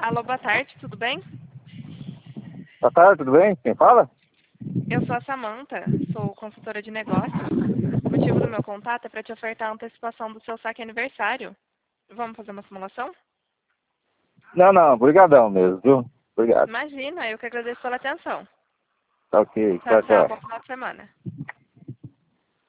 Alô, boa tarde, tudo bem? Boa tarde, tudo bem? Quem fala? Eu sou a Samantha, sou consultora de negócios. O motivo do meu contato é para te ofertar a antecipação do seu saque aniversário. Vamos fazer uma simulação? Não, brigadão mesmo, viu? Obrigado. Imagina, eu que agradeço pela atenção. Tá ok, Tchau, tchau, tchau, tchau. bom final de semana.